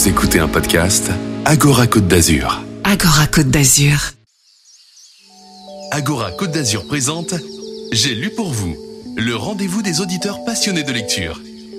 Vous écoutez un podcast Agora Côte d'Azur. Agora Côte d'Azur. Agora Côte d'Azur présente J'ai lu pour vous, le rendez-vous des auditeurs passionnés de lecture.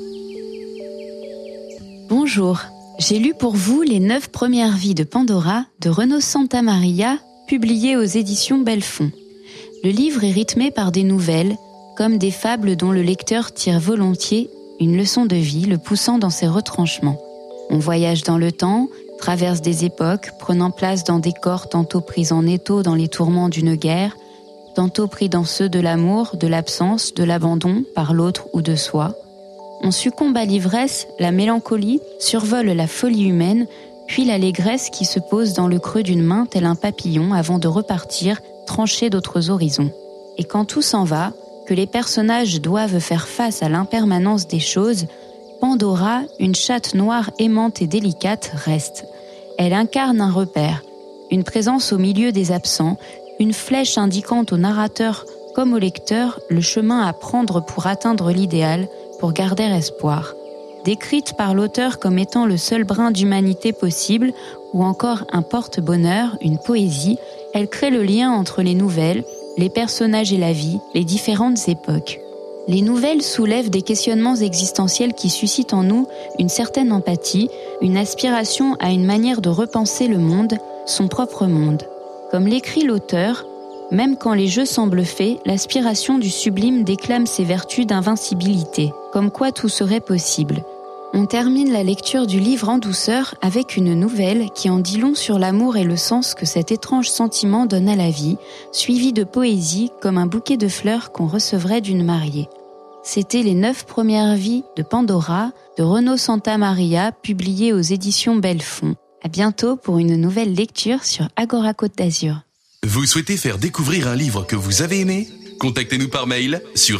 Bonjour, j'ai lu pour vous Les 9 premières vies de Pandora de Renaud Santamaria, publié aux éditions Belfond. Le livre est rythmé par des nouvelles, comme des fables dont le lecteur tire volontiers une leçon de vie le poussant dans ses retranchements. On voyage dans le temps, traverse des époques, prenant place dans des corps tantôt pris en étau dans les tourments d'une guerre, tantôt pris dans ceux de l'amour, de l'absence, de l'abandon par l'autre ou de soi. On succombe à l'ivresse, la mélancolie survole la folie humaine, puis l'allégresse qui se pose dans le creux d'une main tel un papillon avant de repartir, trancher d'autres horizons. Et quand tout s'en va, que les personnages doivent faire face à l'impermanence des choses, Pandora, une chatte noire aimante et délicate, reste. Elle incarne un repère, une présence au milieu des absents, une flèche indiquant au narrateur comme au lecteur le chemin à prendre pour atteindre l'idéal, pour garder espoir. Décrite par l'auteur comme étant le seul brin d'humanité possible, ou encore un porte-bonheur, une poésie, elle crée le lien entre les nouvelles, les personnages et la vie, les différentes époques. Les nouvelles soulèvent des questionnements existentiels qui suscitent en nous une certaine empathie, une aspiration à une manière de repenser le monde, son propre monde. Comme l'écrit l'auteur, même quand les jeux semblent faits, l'aspiration du sublime déclame ses vertus d'invincibilité, comme quoi tout serait possible. On termine la lecture du livre en douceur avec une nouvelle qui en dit long sur l'amour et le sens que cet étrange sentiment donne à la vie, suivie de poésie comme un bouquet de fleurs qu'on recevrait d'une mariée. C'était Les 9 premières vies de Pandora de Renaud Santamaria, publié aux éditions Belfond. À bientôt pour une nouvelle lecture sur Agora Côte d'Azur. Vous souhaitez faire découvrir un livre que vous avez aimé ? Contactez-nous par mail sur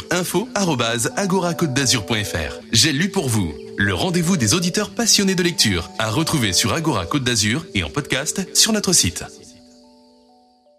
info@agoracôtedazur.fr. J'ai lu pour vous, le rendez-vous des auditeurs passionnés de lecture, à retrouver sur Agora Côte d'Azur et en podcast sur notre site.